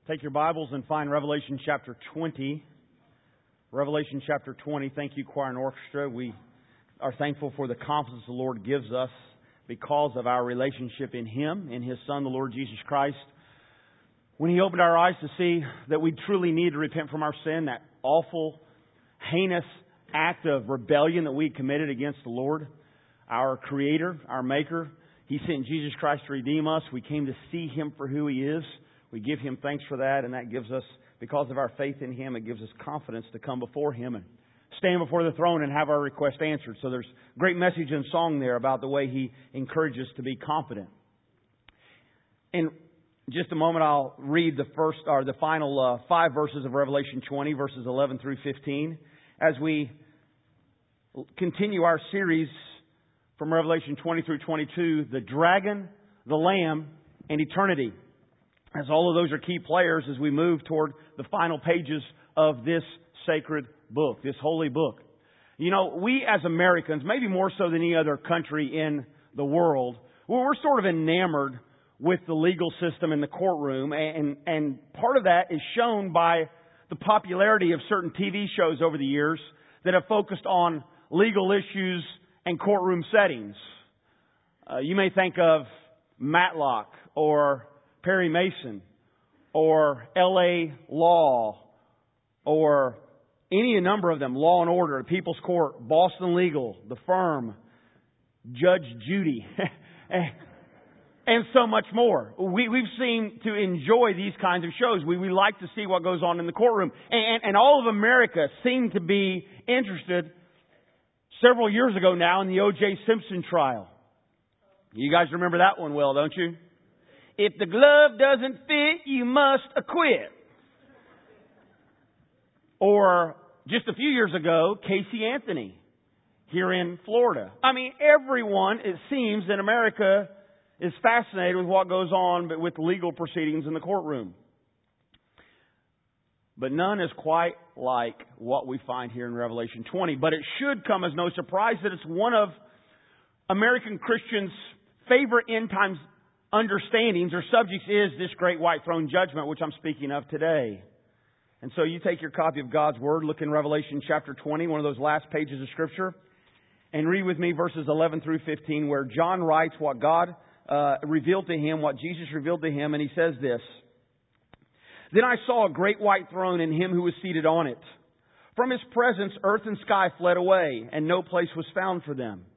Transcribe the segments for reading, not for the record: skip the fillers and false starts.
Take your Bibles and find Revelation chapter 20. Revelation chapter 20. Thank you, choir and orchestra. We are thankful for the confidence the Lord gives us because of our relationship in Him, in His Son, the Lord Jesus Christ. When He opened our eyes to see that we truly need to repent from our sin, that awful, heinous act of rebellion that we committed against the Lord, our Creator, our Maker, He sent Jesus Christ to redeem us. We came to see Him for who He is. We give Him thanks for that, and that gives us, because of our faith in Him, it gives us confidence to come before Him and stand before the throne and have our request answered. So there's great message and song there about the way He encourages to be confident. In just a moment, I'll read the final 5 verses of Revelation 20, verses 11 through 15, as we continue our series from Revelation 20 through 22, the dragon, the lamb, and eternity. As all of those are key players as we move toward the final pages of this sacred book, this holy book. You know, we as Americans, maybe more so than any other country in the world, we're sort of enamored with the legal system in the courtroom, and part of that is shown by the popularity of certain TV shows over the years that have focused on legal issues and courtroom settings. You may think of Matlock or Perry Mason or L.A. Law or any number of them, Law and Order, People's Court, Boston Legal, The Firm, Judge Judy, and so much more. We've seen to enjoy these kinds of shows. We like to see what goes on in the courtroom. And all of America seemed to be interested several years ago now in the O.J. Simpson trial. You guys remember that one well, don't you? If the glove doesn't fit, you must acquit. Or just a few years ago, Casey Anthony here in Florida. I mean, everyone, it seems, in America is fascinated with what goes on with legal proceedings in the courtroom. But none is quite like what we find here in Revelation 20. But it should come as no surprise that it's one of American Christians' favorite end times understandings or subjects is this great white throne judgment, which I'm speaking of today. And so you take your copy of God's Word, look in Revelation chapter 20, one of those last pages of Scripture, and read with me verses 11 through 15, where John writes what God revealed to him, what Jesus revealed to him, and he says this: Then I saw a great white throne and Him who was seated on it. From His presence, earth and sky fled away, and no place was found for them.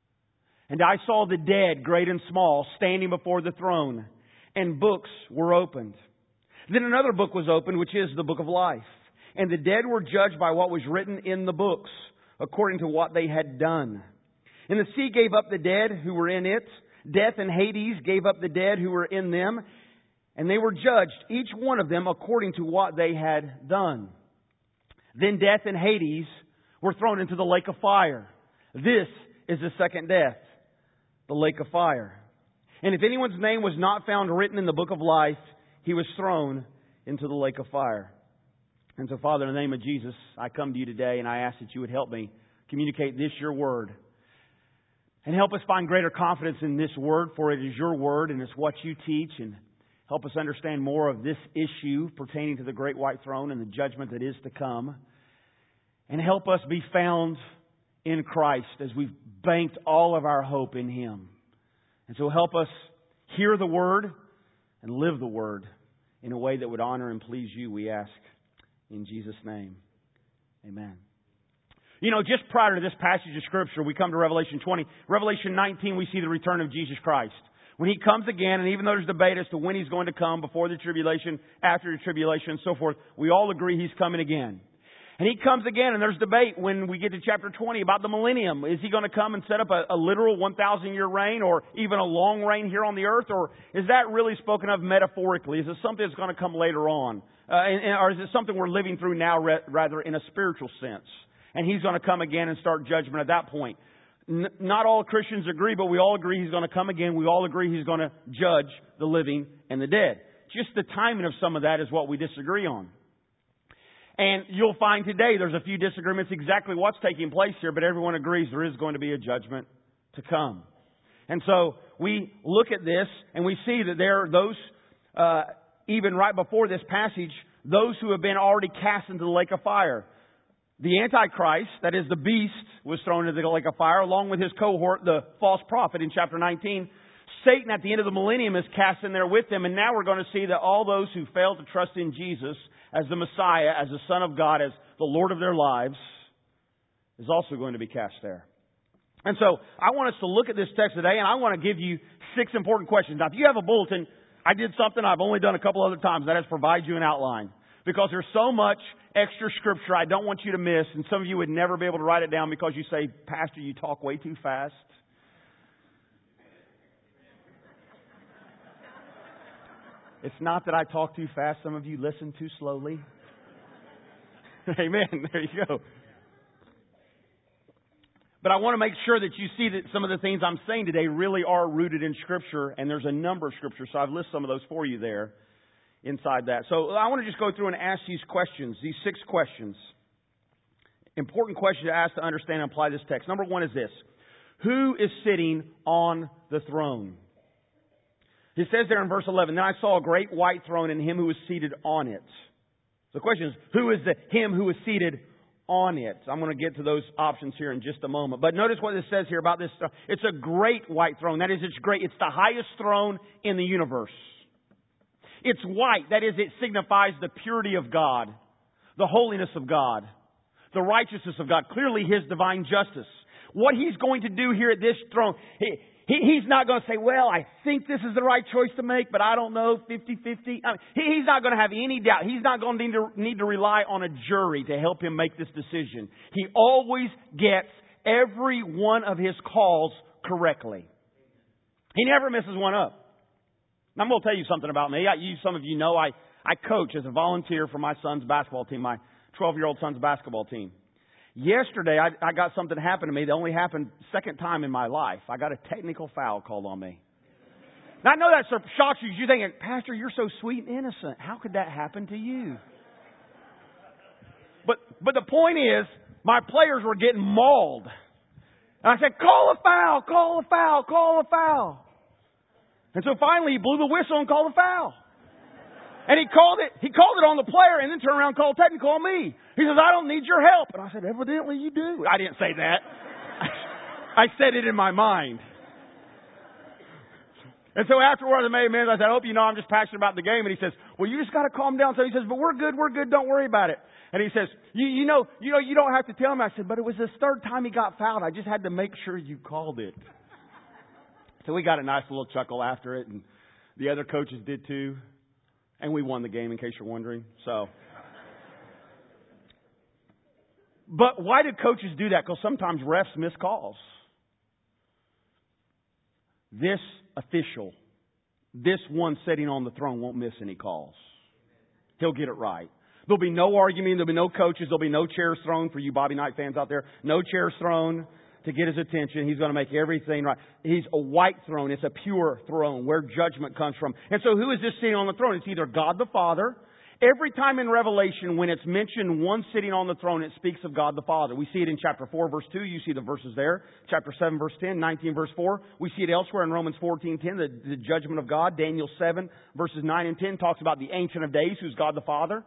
And I saw the dead, great and small, standing before the throne, and books were opened. Then another book was opened, which is the book of life. And the dead were judged by what was written in the books, according to what they had done. And the sea gave up the dead who were in it. Death and Hades gave up the dead who were in them. And they were judged, each one of them, according to what they had done. Then death and Hades were thrown into the lake of fire. This is the second death, the lake of fire. And if anyone's name was not found written in the book of life, he was thrown into the lake of fire. And so, Father, in the name of Jesus, I come to you today and I ask that you would help me communicate this, your word. And help us find greater confidence in this word, for it is your word and it's what you teach. And help us understand more of this issue pertaining to the great white throne and the judgment that is to come. And help us be found in Christ as we've banked all of our hope in Him. And so help us hear the Word and live the Word in a way that would honor and please you, we ask in Jesus' name. Amen. You know, just prior to this passage of Scripture, we come to Revelation 20. Revelation 19, we see the return of Jesus Christ. When He comes again, and even though there's debate as to when He's going to come, before the tribulation, after the tribulation, and so forth, we all agree He's coming again. And He comes again, and there's debate when we get to chapter 20 about the millennium. Is He going to come and set up a literal 1,000-year reign, or even a long reign here on the earth? Or is that really spoken of metaphorically? Is it something that's going to come later on? Or is it something we're living through now, rather in a spiritual sense? And He's going to come again and start judgment at that point. Not all Christians agree, but we all agree He's going to come again. We all agree He's going to judge the living and the dead. Just the timing of some of that is what we disagree on. And you'll find today there's a few disagreements exactly what's taking place here, but everyone agrees there is going to be a judgment to come. And so we look at this and we see that there are those even right before this passage, those who have been already cast into the lake of fire. The Antichrist, that is the beast, was thrown into the lake of fire, along with his cohort, the false prophet in chapter 19. Satan at the end of the millennium is cast in there with them, and now we're going to see that all those who fail to trust in Jesus as the Messiah, as the Son of God, as the Lord of their lives, is also going to be cast there. And so I want us to look at this text today, and I want to give you 6 important questions. Now, if you have a bulletin, I did something I've only done a couple other times. That is provide you an outline. Because there's so much extra scripture I don't want you to miss, and some of you would never be able to write it down because you say, Pastor, you talk way too fast. It's not that I talk too fast. Some of you listen too slowly. Amen. There you go. But I want to make sure that you see that some of the things I'm saying today really are rooted in Scripture, and there's a number of Scriptures, so I've listed some of those for you there inside that. So I want to just go through and ask these questions, these 6 questions. Important questions to ask to understand and apply this text. Number 1 is this: who is sitting on the throne? It says there in verse 11, "Then I saw a great white throne and him who was seated on it." So the question is, who is him who is seated on it? I'm going to get to those options here in just a moment. But notice what it says here about this. It's a great white throne. That is, it's great. It's the highest throne in the universe. It's white. That is, it signifies the purity of God, the holiness of God, the righteousness of God, clearly His divine justice. What He's going to do here at this throne, He's not going to say, well, I think this is the right choice to make, but I don't know, 50-50. He's not going to have any doubt. He's not going to need to rely on a jury to help Him make this decision. He always gets every one of His calls correctly. He never misses one up. Now, I'm going to tell you something about me. Some of you know I coach as a volunteer for my son's basketball team, my 12-year-old son's basketball team. Yesterday, I got something happen to me that only happened second time in my life. I got a technical foul called on me. Now, I know that shocks you. You're thinking, Pastor, you're so sweet and innocent. How could that happen to you? But the point is, my players were getting mauled. And I said, call a foul, call a foul, call a foul. And so finally, he blew the whistle and called a foul. And he called it on the player and then turned around and called technical on me. He says, I don't need your help. And I said, evidently you do. I didn't say that. I said it in my mind. And so afterwards, I made amends. I said, I hope you know I'm just passionate about the game. And he says, well, you just got to calm down. So he says, but we're good, don't worry about it. And he says, you know, you don't have to tell me. I said, but it was the third time he got fouled. I just had to make sure you called it. So we got a nice little chuckle after it, and the other coaches did too. And we won the game, in case you're wondering. But why do coaches do that? Because sometimes refs miss calls. This official, this one sitting on the throne won't miss any calls. He'll get it right. There'll be no argument. There'll be no coaches. There'll be no chairs thrown for you Bobby Knight fans out there. No chairs thrown to get his attention. He's going to make everything right. He's a white throne. It's a pure throne where judgment comes from. And so who is this sitting on the throne? It's either God the Father. Every time in Revelation when it's mentioned one sitting on the throne, it speaks of God the Father. We see it in chapter 4, verse 2. You see the verses there. Chapter 7, verse 10, 19, verse 4. We see it elsewhere in Romans 14:10, the judgment of God. Daniel 7, verses 9 and 10 talks about the Ancient of Days, who's God the Father.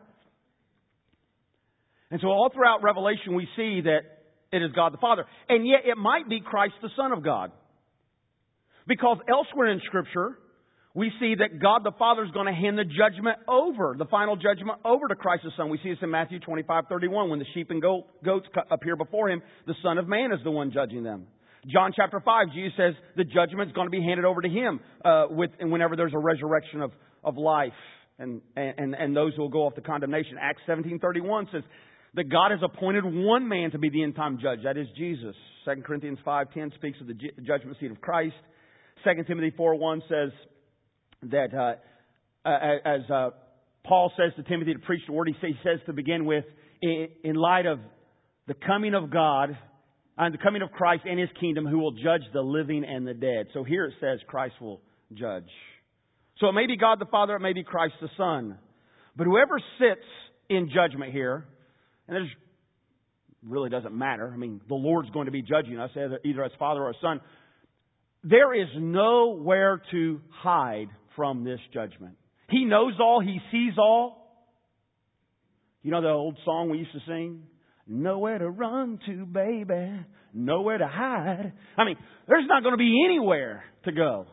And so all throughout Revelation we see that it is God the Father. And yet it might be Christ the Son of God. Because elsewhere in Scripture, we see that God the Father is going to hand the judgment over, the final judgment over to Christ the Son. We see this in Matthew 25:31. When the sheep and goats appear before Him, the Son of Man is the one judging them. John chapter 5, Jesus says the judgment is going to be handed over to Him whenever there's a resurrection of life and those who will go off to condemnation. Acts 17:31 says that God has appointed one man to be the end-time judge. That is Jesus. 2 Corinthians 5:10 speaks of the judgment seat of Christ. 2 Timothy 4:1 says that as Paul says to Timothy to preach the word, he says to begin with, in light of the coming of God and the coming of Christ and His kingdom, who will judge the living and the dead. So here it says Christ will judge. So it may be God the Father, it may be Christ the Son. But whoever sits in judgment here, and it really doesn't matter. I mean, the Lord's going to be judging us, either as Father or as Son. There is nowhere to hide from this judgment. He knows all. He sees all. You know the old song we used to sing? Nowhere to run to, baby. Nowhere to hide. I mean, there's not going to be anywhere to go.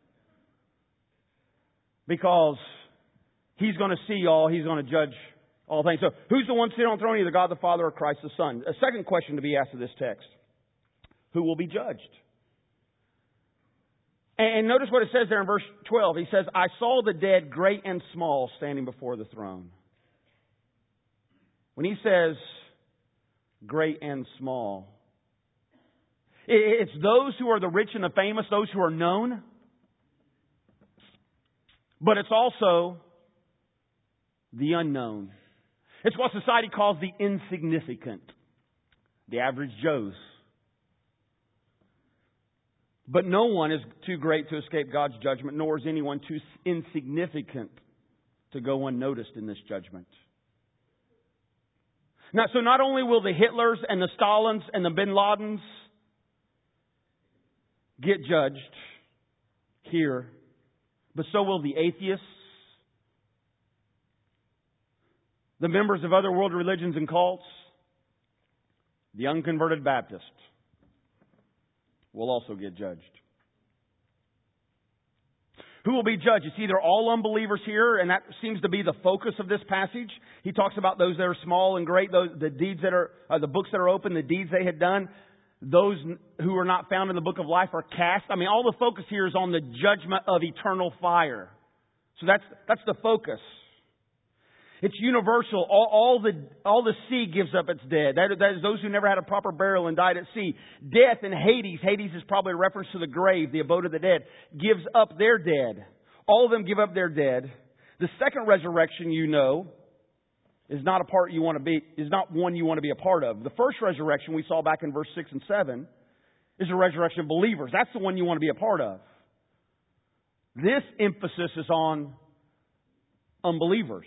Because He's going to see all. He's going to judge all things. So, who's the one sitting on the throne? Either God the Father or Christ the Son. A second question to be asked of this text. Who will be judged? And notice what it says there in verse 12. He says, I saw the dead, great and small, standing before the throne. When he says great and small, it's those who are the rich and the famous, those who are known. But it's also the unknown. It's what society calls the insignificant. The average Joes. But no one is too great to escape God's judgment, nor is anyone too insignificant to go unnoticed in this judgment. Now, so not only will the Hitlers and the Stalins and the Bin Ladens get judged here, but so will the atheists, the members of other world religions and cults, the unconverted Baptists will also get judged. Who will be judged? It's either all unbelievers here, and that seems to be the focus of this passage. He talks about those that are small and great, those the deeds that are the books that are open, the deeds they had done. Those who are not found in the book of life are cast. I mean, all the focus here is on the judgment of eternal fire. So that's the focus. It's universal. All the sea gives up its dead. That is those who never had a proper burial and died at sea. Death and Hades. Hades is probably a reference to the grave, the abode of the dead. Gives up their dead. All of them give up their dead. The second resurrection, you know, is not one you want to be a part of. The first resurrection we saw back in verse 6 and 7 is the resurrection of believers. That's the one you want to be a part of. This emphasis is on unbelievers.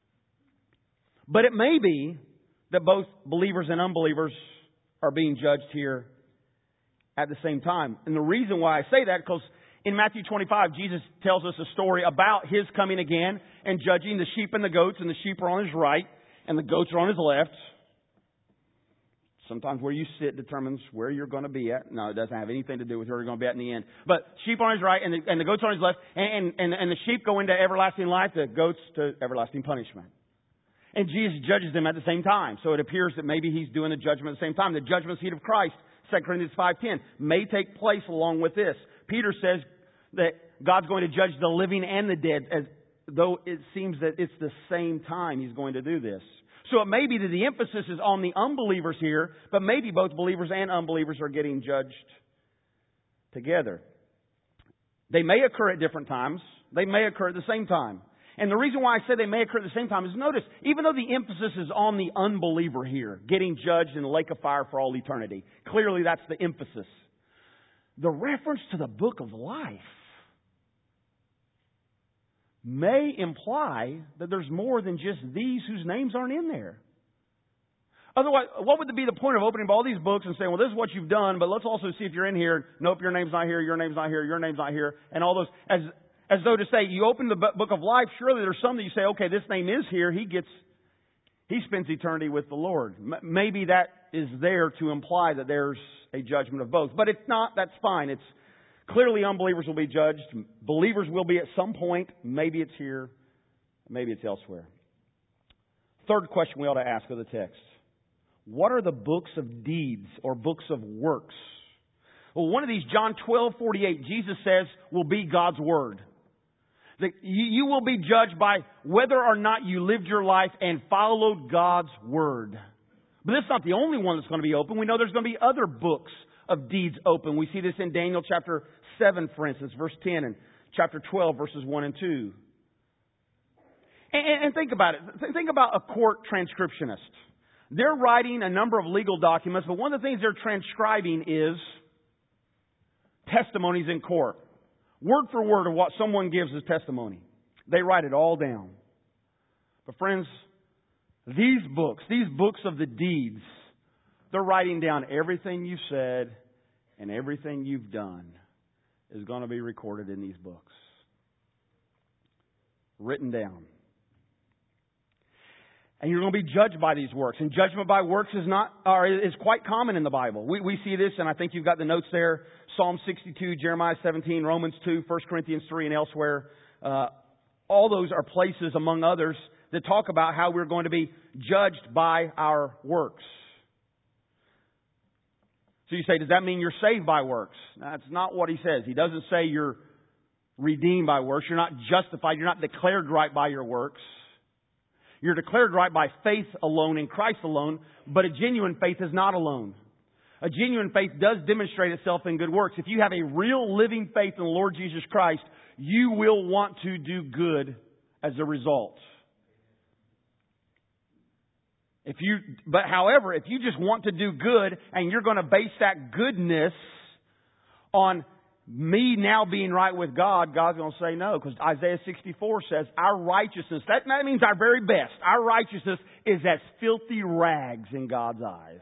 But it may be that both believers and unbelievers are being judged here at the same time. And the reason why I say that, because in Matthew 25, Jesus tells us a story about His coming again and judging the sheep and the goats, and the sheep are on His right and the goats are on His left. Sometimes where you sit determines where you're going to be at. No, it doesn't have anything to do with where you're going to be at in the end. But sheep on His right and the goats on His left, and the sheep go into everlasting life, the goats to everlasting punishment. And Jesus judges them at the same time. So it appears that maybe He's doing the judgment at the same time. The judgment seat of Christ, 2 Corinthians 5:10, may take place along with this. Peter says that God's going to judge the living and the dead, as though it seems that it's the same time He's going to do this. So it may be that the emphasis is on the unbelievers here, but maybe both believers and unbelievers are getting judged together. They may occur at different times. They may occur at the same time. And the reason why I say they may occur at the same time is, notice, even though the emphasis is on the unbeliever here, getting judged in the lake of fire for all eternity, clearly that's the emphasis. The reference to the book of life may imply that there's more than just these whose names aren't in there. Otherwise, what would be the point of opening up all these books and saying, well, this is what you've done, but let's also see if you're in here. Nope, your name's not here, your name's not here, your name's not here, and all those, as though to say, you open the book of life, surely there's some that you say, okay, this name is here. He spends eternity with the Lord. Maybe that is there to imply that there's a judgment of both. But if not, that's fine. It's clearly unbelievers will be judged. Believers will be at some point. Maybe it's here. Maybe it's elsewhere. Third question we ought to ask of the text. What are the books of deeds or books of works? Well, one of these, John 12:48, Jesus says, will be God's Word. That you will be judged by whether or not you lived your life and followed God's Word. But this is not the only one that's going to be open. We know there's going to be other books of deeds open. We see this in Daniel chapter 7, for instance, verse 10, and chapter 12, verses 1 and 2. And think about it. Think about a court transcriptionist. They're writing a number of legal documents, but one of the things they're transcribing is testimonies in court. Word for word of what someone gives as testimony. They write it all down. But friends, these books of the deeds, they're writing down everything you've said and everything you've done is going to be recorded in these books. written down. And you're going to be judged by these works. And judgment by works is quite common in the Bible. We see this, and I think you've got the notes there. Psalm 62, Jeremiah 17, Romans 2, 1 Corinthians 3, and elsewhere. All those are places, among others, that talk about how we're going to be judged by our works. So you say, does that mean you're saved by works? That's not what he says. He doesn't say you're redeemed by works. You're not justified. You're not declared right by your works. You're declared right by faith alone in Christ alone, but a genuine faith is not alone. A genuine faith does demonstrate itself in good works. If you have a real living faith in the Lord Jesus Christ, you will want to do good as a result. However, if you just want to do good and you're going to base that goodness on me now being right with God, God's going to say no, because Isaiah 64 says our righteousness, that means our very best. Our righteousness is as filthy rags in God's eyes.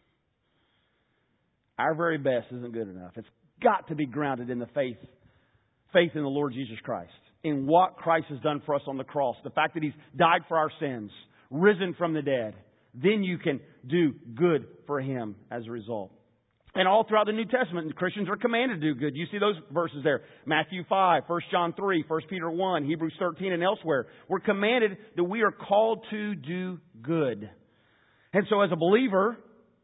Our very best isn't good enough. It's got to be grounded in the faith in the Lord Jesus Christ, in what Christ has done for us on the cross, the fact that He's died for our sins, risen from the dead. Then you can do good for Him as a result. And all throughout the New Testament, Christians are commanded to do good. You see those verses there. Matthew 5, 1 John 3, 1 Peter 1, Hebrews 13, and elsewhere. We're commanded that we are called to do good. And so as a believer,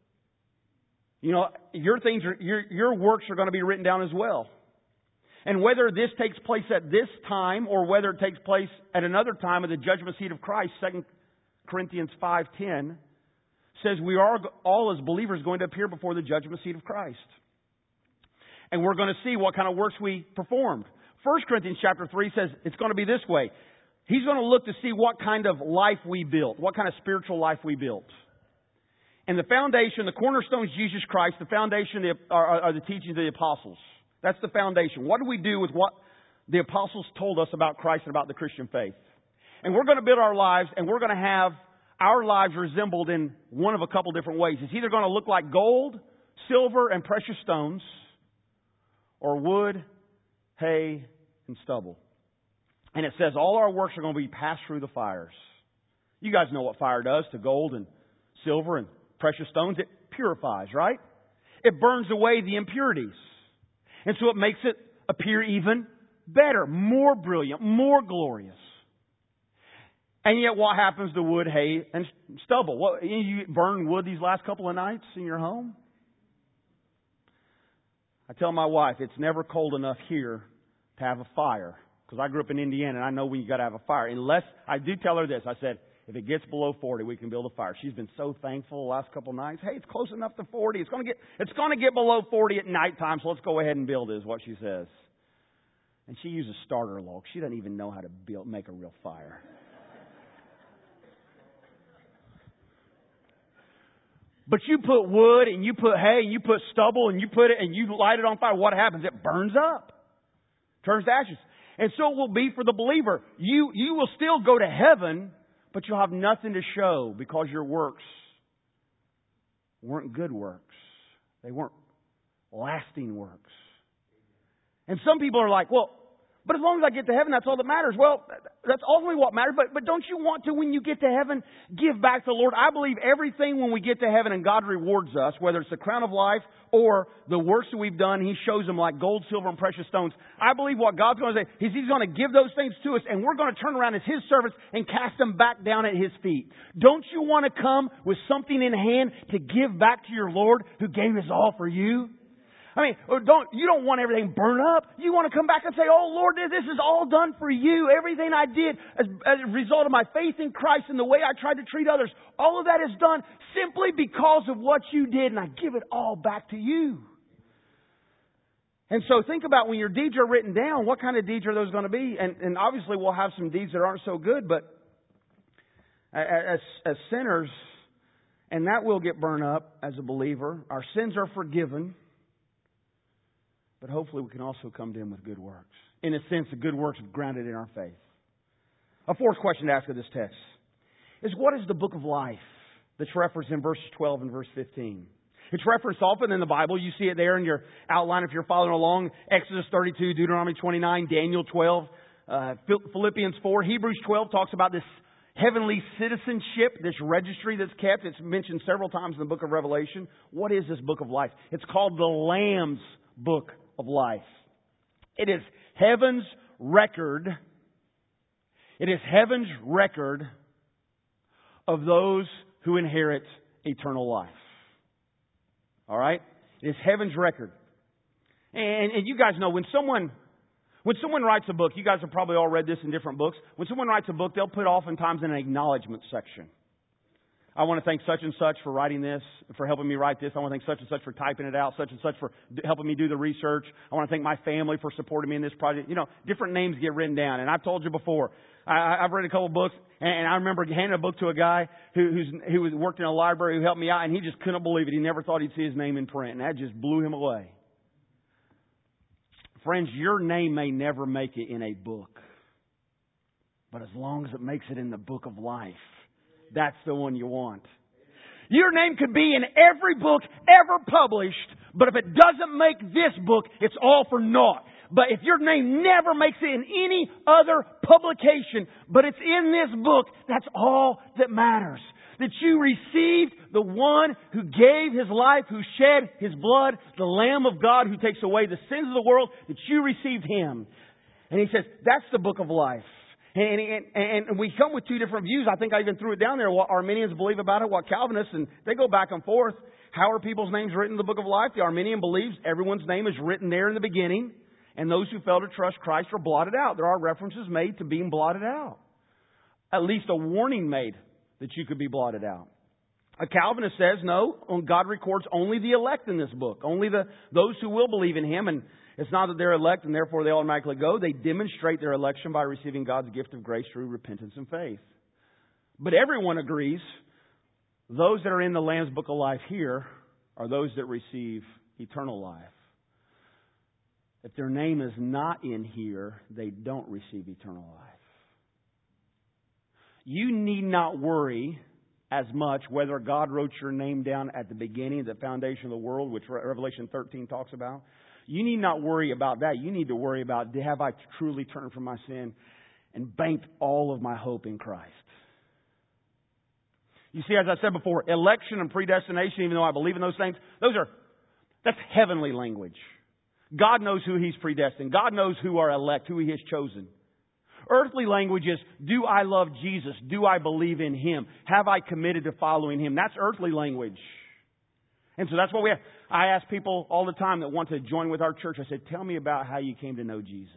your works are going to be written down as well. And whether this takes place at this time or whether it takes place at another time of the judgment seat of Christ, 2 Corinthians 5:10 says we are all as believers going to appear before the judgment seat of Christ. And we're going to see what kind of works we performed. 1 Corinthians chapter 3 says it's going to be this way. He's going to look to see what kind of life we built, what kind of spiritual life we built. And the foundation, the cornerstone is Jesus Christ. The foundation are the teachings of the apostles. That's the foundation. What do we do with what the apostles told us about Christ and about the Christian faith? And we're going to build our lives, and we're going to have our lives resembled in one of a couple different ways. It's either going to look like gold, silver, and precious stones, or wood, hay, and stubble. And it says all our works are going to be passed through the fires. You guys know what fire does to gold and silver and precious stones. It purifies, right? It burns away the impurities. And so it makes it appear even better, more brilliant, more glorious. And yet what happens to wood, hay, and stubble? You burned wood these last couple of nights in your home? I tell my wife it's never cold enough here to have a fire. Because I grew up in Indiana and I know when you got to have a fire. Unless, I do tell her this. I said, if it gets below 40, we can build a fire. She's been so thankful the last couple of nights. Hey, it's close enough to 40. It's going to get below 40 at nighttime, so let's go ahead and build it, is what she says. And she uses starter log. She doesn't even know how to make a real fire. But you put wood and you put hay and you put stubble and you put it and you light it on fire. What happens? It burns up. Turns to ashes. And so it will be for the believer. You will still go to heaven, but you'll have nothing to show because your works weren't good works. They weren't lasting works. And some people are like, well, but as long as I get to heaven, that's all that matters. Well, that's ultimately what matters. But don't you want to, when you get to heaven, give back to the Lord? I believe everything when we get to heaven and God rewards us, whether it's the crown of life or the works that we've done, He shows them like gold, silver, and precious stones. I believe what God's going to say is He's going to give those things to us, and we're going to turn around as His servants and cast them back down at His feet. Don't you want to come with something in hand to give back to your Lord who gave His all for you? I mean, you don't want everything burned up. You want to come back and say, oh, Lord, this is all done for you. Everything I did as a result of my faith in Christ and the way I tried to treat others, all of that is done simply because of what you did, and I give it all back to you. And so think about when your deeds are written down, what kind of deeds are those going to be? And obviously we'll have some deeds that aren't so good, but as sinners, and that will get burned up as a believer. Our sins are forgiven. But hopefully we can also come to Him with good works. In a sense, the good works grounded in our faith. A fourth question to ask of this text is, what is the book of life that's referenced in verses 12 and verse 15? It's referenced often in the Bible. You see it there in your outline if you're following along. Exodus 32, Deuteronomy 29, Daniel 12. Philippians 4. Hebrews 12 talks about this heavenly citizenship, this registry that's kept. It's mentioned several times in the book of Revelation. What is this book of life? It's called the Lamb's Book of Life. It is heaven's record. It is heaven's record of those who inherit eternal life. All right? It is heaven's record. And you guys know when someone writes a book, you guys have probably all read this in different books. When someone writes a book, they'll put oftentimes in an acknowledgement section. I want to thank such and such for writing this, for helping me write this. I want to thank such and such for typing it out, such and such for helping me do the research. I want to thank my family for supporting me in this project. You know, different names get written down. And I've told you before, I've read a couple books, and I remember handing a book to a guy who worked in a library who helped me out, and he just couldn't believe it. He never thought he'd see his name in print, and that just blew him away. Friends, your name may never make it in a book. But as long as it makes it in the book of life, that's the one you want. Your name could be in every book ever published, but if it doesn't make this book, it's all for naught. But if your name never makes it in any other publication, but it's in this book, that's all that matters. That you received the one who gave His life, who shed His blood, the Lamb of God who takes away the sins of the world, that you received Him. And He says, that's the book of life. And we come with two different views. I think I even threw it down there, what Arminians believe about it, what Calvinists, and they go back and forth. How are people's names written in the book of life? The Arminian believes everyone's name is written there in the beginning, and those who fail to trust Christ are blotted out. There are references made to being blotted out. At least a warning made that you could be blotted out. A Calvinist says, no, God records only the elect in this book. Only those who will believe in Him. And it's not that they're elect and therefore they automatically go. They demonstrate their election by receiving God's gift of grace through repentance and faith. But everyone agrees, those that are in the Lamb's Book of Life here are those that receive eternal life. If their name is not in here, they don't receive eternal life. You need not worry as much whether God wrote your name down at the beginning, the foundation of the world, which Revelation 13 talks about. You need not worry about that. You need to worry about, have I truly turned from my sin and banked all of my hope in Christ? You see, as I said before, election and predestination, even though I believe in those things, that's heavenly language. God knows who He's predestined. God knows who are elect, who He has chosen. Earthly language is, do I love Jesus? Do I believe in Him? Have I committed to following Him? That's earthly language. And so that's what we have. I ask people all the time that want to join with our church, I said, tell me about how you came to know Jesus.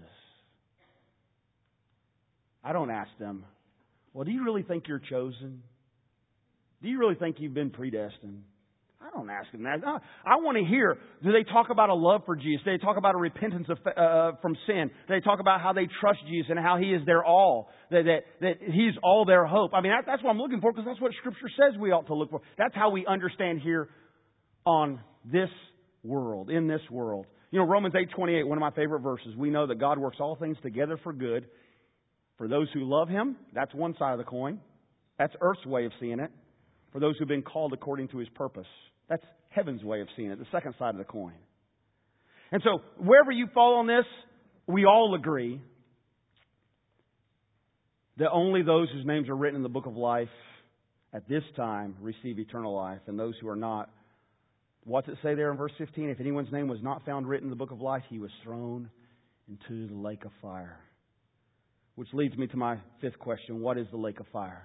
I don't ask them, well, do you really think you're chosen? Do you really think you've been predestined? I don't ask them that. I want to hear, do they talk about a love for Jesus? Do they talk about a repentance from sin? Do they talk about how they trust Jesus and how He is their all? That He's all their hope? I mean, that's what I'm looking for, because that's what Scripture says we ought to look for. That's how we understand here on this world, in this world. You know, Romans 8:28, one of my favorite verses. We know that God works all things together for good for those who love Him. That's one side of the coin. That's earth's way of seeing it. For those who've been called according to His purpose. That's heaven's way of seeing it, the second side of the coin. And so, wherever you fall on this, we all agree that only those whose names are written in the book of life at this time receive eternal life, and those who are not. What's it say there in verse 15? If anyone's name was not found written in the book of life, he was thrown into the lake of fire. Which leads me to my fifth question. What is the lake of fire?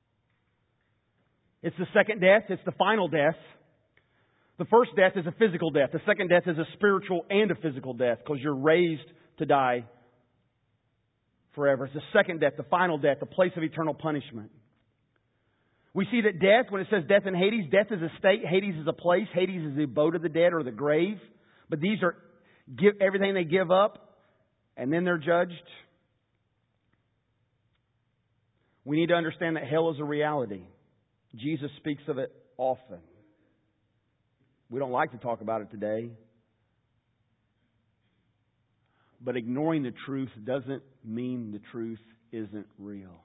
It's the second death. It's the final death. The first death is a physical death. The second death is a spiritual and a physical death, because you're raised to die forever. It's the second death, the final death, the place of eternal punishment. We see that death, when it says death in Hades, death is a state, Hades is a place, Hades is the abode of the dead or the grave. But these are everything they give up, and then they're judged. We need to understand that hell is a reality. Jesus speaks of it often. We don't like to talk about it today. But ignoring the truth doesn't mean the truth isn't real.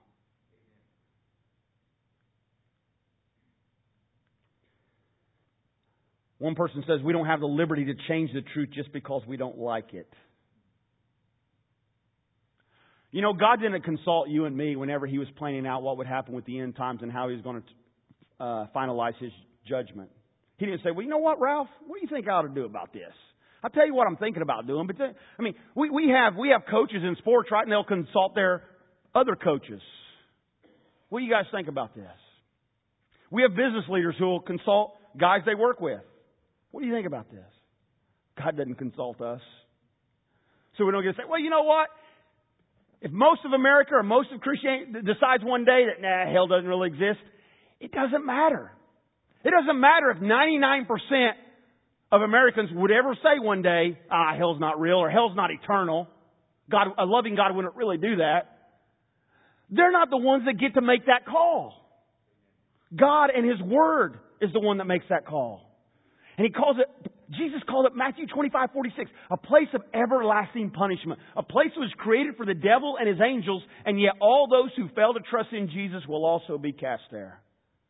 One person says we don't have the liberty to change the truth just because we don't like it. You know, God didn't consult you and me whenever He was planning out what would happen with the end times and how He was going to finalize His judgment. He didn't say, well, you know what, Ralph? What do you think I ought to do about this? I'll tell you what I'm thinking about doing. But we have coaches in sports, right? And they'll consult their other coaches. What do you guys think about this? We have business leaders who will consult guys they work with. What do you think about this? God doesn't consult us. So we don't get to say, well, you know what? If most of America or most of Christianity decides one day that, hell doesn't really exist, it doesn't matter. It doesn't matter if 99% of Americans would ever say one day, hell's not real or hell's not eternal. God, a loving God wouldn't really do that. They're not the ones that get to make that call. God and His Word is the one that makes that call. And Jesus called it, Matthew 25:46, a place of everlasting punishment. A place that was created for the devil and his angels, and yet all those who fail to trust in Jesus will also be cast there.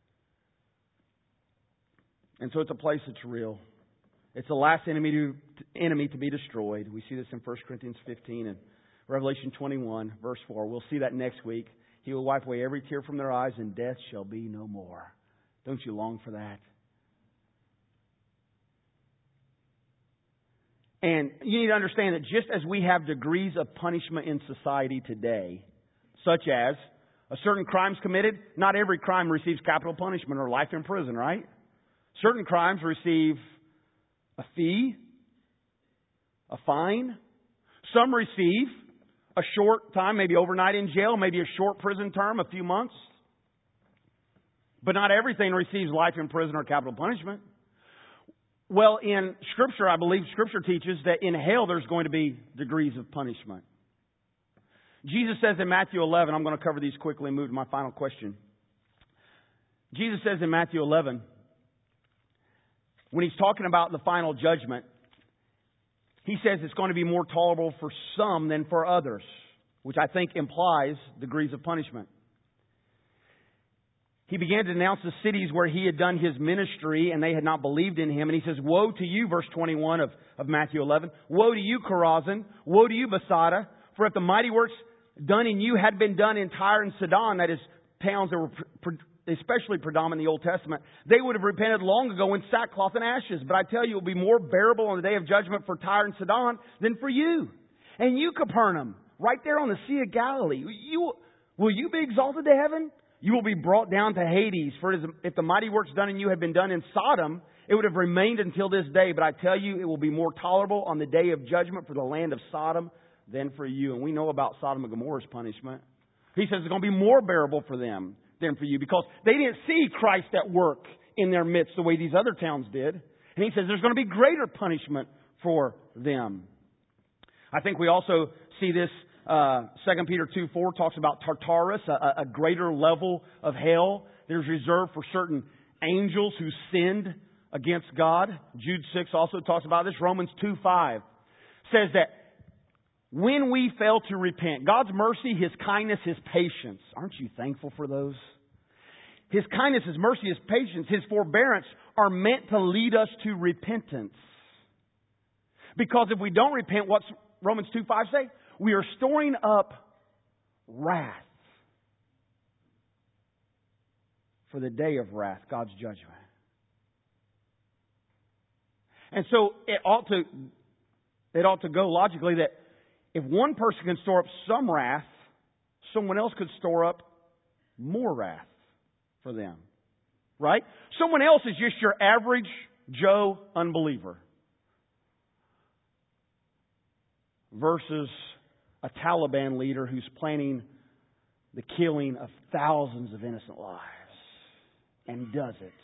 And so it's a place that's real. It's the last enemy to be destroyed. We see this in 1 Corinthians 15 and Revelation 21, verse 4. We'll see that next week. He will wipe away every tear from their eyes, and death shall be no more. Don't you long for that? And you need to understand that just as we have degrees of punishment in society today, such as a certain crime's committed, not every crime receives capital punishment or life in prison, right? Certain crimes receive a fee, a fine. Some receive a short time, maybe overnight in jail, maybe a short prison term, a few months. But not everything receives life in prison or capital punishment. Well, in Scripture, I believe Scripture teaches that in hell there's going to be degrees of punishment. Jesus says in Matthew 11, I'm going to cover these quickly and move to my final question. Jesus says in Matthew 11, when He's talking about the final judgment, He says it's going to be more tolerable for some than for others, which I think implies degrees of punishment. He began to announce the cities where He had done His ministry and they had not believed in Him. And He says, woe to you, verse 21 of Matthew 11. Woe to you, Chorazin. Woe to you, Bethsaida. For if the mighty works done in you had been done in Tyre and Sidon, that is, towns that were especially predominant in the Old Testament, they would have repented long ago in sackcloth and ashes. But I tell you, it will be more bearable on the day of judgment for Tyre and Sidon than for you. And you, Capernaum, right there on the Sea of Galilee, will you be exalted to heaven? You will be brought down to Hades. For if the mighty works done in you had been done in Sodom, it would have remained until this day. But I tell you, it will be more tolerable on the day of judgment for the land of Sodom than for you. And we know about Sodom and Gomorrah's punishment. He says it's going to be more bearable for them than for you, because they didn't see Christ at work in their midst the way these other towns did. And He says there's going to be greater punishment for them. I think we also see this, 2 Peter 2:4 talks about Tartarus, a greater level of hell. There's reserved for certain angels who sinned against God. Jude 6 also talks about this. Romans 2:5 says that when we fail to repent, God's mercy, His kindness, His patience. Aren't you thankful for those? His kindness, His mercy, His patience, His forbearance are meant to lead us to repentance. Because if we don't repent, what's Romans 2:5 say? We are storing up wrath for the day of wrath, God's judgment. And so it ought to go logically that if one person can store up some wrath, someone else could store up more wrath for them. Right? Someone else is just your average Joe unbeliever versus a Taliban leader who's planning the killing of thousands of innocent lives and does it.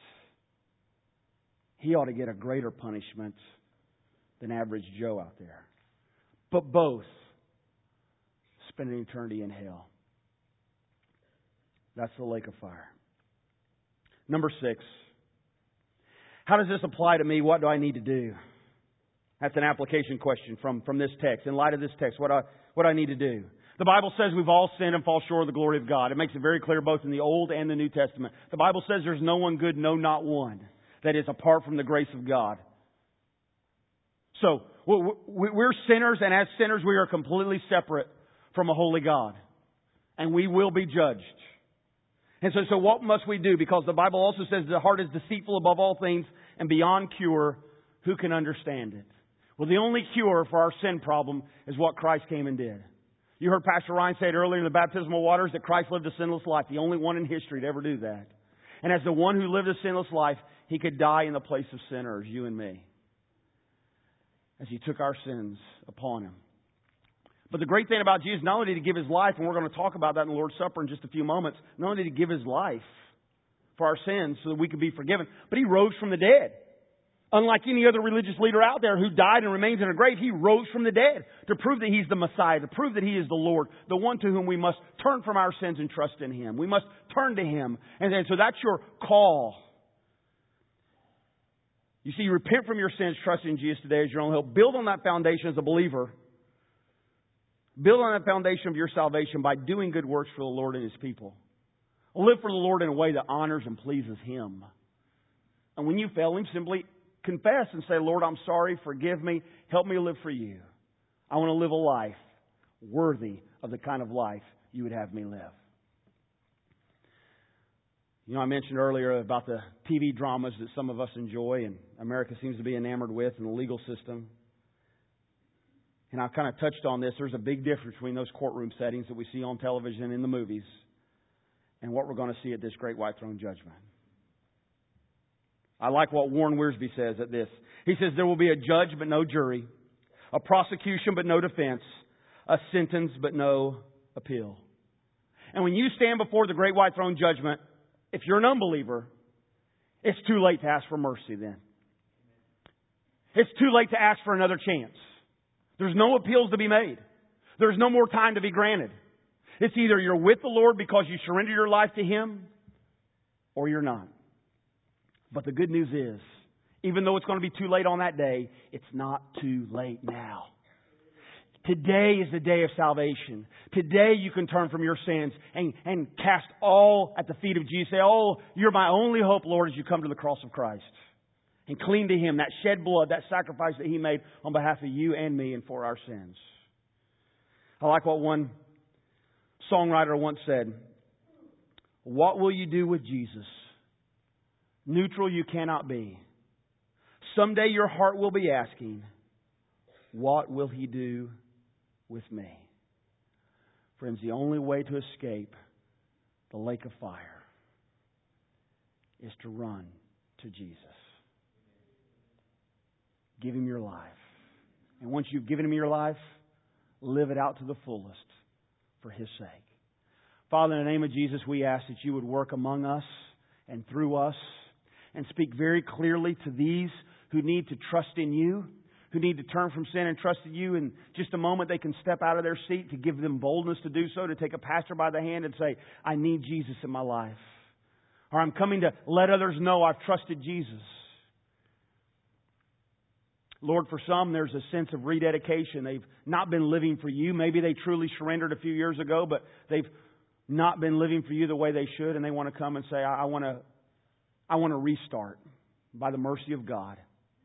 He ought to get a greater punishment than average Joe out there. But both spend an eternity in hell. That's the lake of fire. Number 6. How does this apply to me? What do I need to do? That's an application question from this text. In light of this text, what do I need to do? The Bible says we've all sinned and fall short of the glory of God. It makes it very clear both in the Old and the New Testament. The Bible says there's no one good, no, not one, that is apart from the grace of God. So, we're sinners, and as sinners we are completely separate from a holy God. And we will be judged. And so what must we do? Because the Bible also says the heart is deceitful above all things and beyond cure. Who can understand it? Well, the only cure for our sin problem is what Christ came and did. You heard Pastor Ryan say it earlier in the baptismal waters that Christ lived a sinless life. The only one in history to ever do that. And as the one who lived a sinless life, He could die in the place of sinners, you and me. As He took our sins upon Him. But the great thing about Jesus, not only did He give His life, and we're going to talk about that in the Lord's Supper in just a few moments, not only did He give His life for our sins so that we could be forgiven, but He rose from the dead. Unlike any other religious leader out there who died and remains in a grave, He rose from the dead to prove that He's the Messiah, to prove that He is the Lord, the one to whom we must turn from our sins and trust in Him. We must turn to Him. And so that's your call. You see, repent from your sins, trust in Jesus today as your only hope. Build on that foundation as a believer. Build on that foundation of your salvation by doing good works for the Lord and His people. Live for the Lord in a way that honors and pleases Him. And when you fail Him, simply confess and say, Lord, I'm sorry, forgive me, help me live for You. I want to live a life worthy of the kind of life You would have me live. You know, I mentioned earlier about the TV dramas that some of us enjoy and America seems to be enamored with in the legal system. And I've kind of touched on this. There's a big difference between those courtroom settings that we see on television and in the movies and what we're going to see at this great white throne judgment. I like what Warren Wiersbe says at this. He says there will be a judge but no jury, a prosecution but no defense, a sentence but no appeal. And when you stand before the great white throne judgment, if you're an unbeliever, it's too late to ask for mercy then. It's too late to ask for another chance. There's no appeals to be made. There's no more time to be granted. It's either you're with the Lord because you surrender your life to Him, or you're not. But the good news is, even though it's going to be too late on that day, it's not too late now. Today is the day of salvation. Today you can turn from your sins and cast all at the feet of Jesus. Say, oh, You're my only hope, Lord, as you come to the cross of Christ. And cling to Him, that shed blood, that sacrifice that He made on behalf of you and me and for our sins. I like what one songwriter once said. What will you do with Jesus? Neutral you cannot be. Someday your heart will be asking, what will He do with me? Friends, the only way to escape the lake of fire is to run to Jesus. Give Him your life. And once you've given Him your life, live it out to the fullest for His sake. Father, in the name of Jesus, we ask that You would work among us and through us and speak very clearly to these who need to trust in You, who need to turn from sin and trust in You. In just a moment, they can step out of their seat, to give them boldness to do so, to take a pastor by the hand and say, I need Jesus in my life. Or I'm coming to let others know I've trusted Jesus. Lord, for some, there's a sense of rededication. They've not been living for You. Maybe they truly surrendered a few years ago, but they've not been living for You the way they should, and they want to come and say, I want to restart by the mercy of God.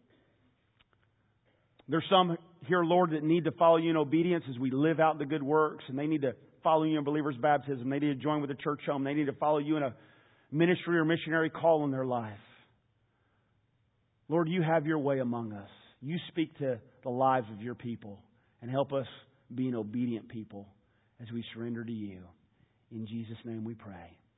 There's some here, Lord, that need to follow You in obedience as we live out the good works, and they need to follow You in believer's baptism. They need to join with the church home. They need to follow You in a ministry or missionary call in their life. Lord, You have Your way among us. You speak to the lives of Your people and help us be an obedient people as we surrender to You. In Jesus' name we pray.